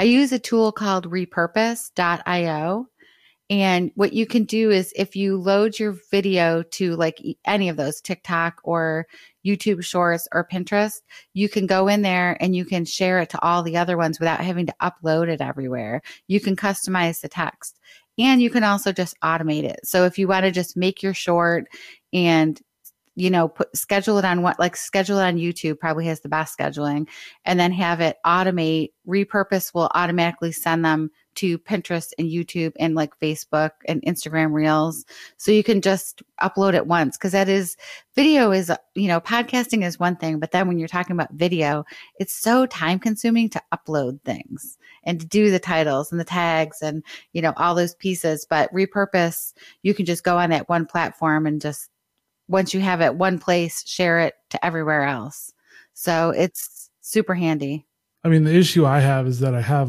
I use a tool called repurpose.io. And what you can do is if you load your video to like any of those, TikTok or YouTube Shorts or Pinterest, you can go in there and you can share it to all the other ones without having to upload it everywhere. You can customize the text and you can also just automate it. So if you want to just make your short and schedule it on schedule it on YouTube probably has the best scheduling, and then have it automate. Repurpose will automatically send them to Pinterest and YouTube and like Facebook and Instagram Reels. So you can just upload it once, because video is, podcasting is one thing, but then when you're talking about video, it's so time consuming to upload things and to do the titles and the tags and, all those pieces. But Repurpose, you can just go on that one platform and just, once you have it one place, share it to everywhere else. So it's super handy. I mean, the issue I have is that I have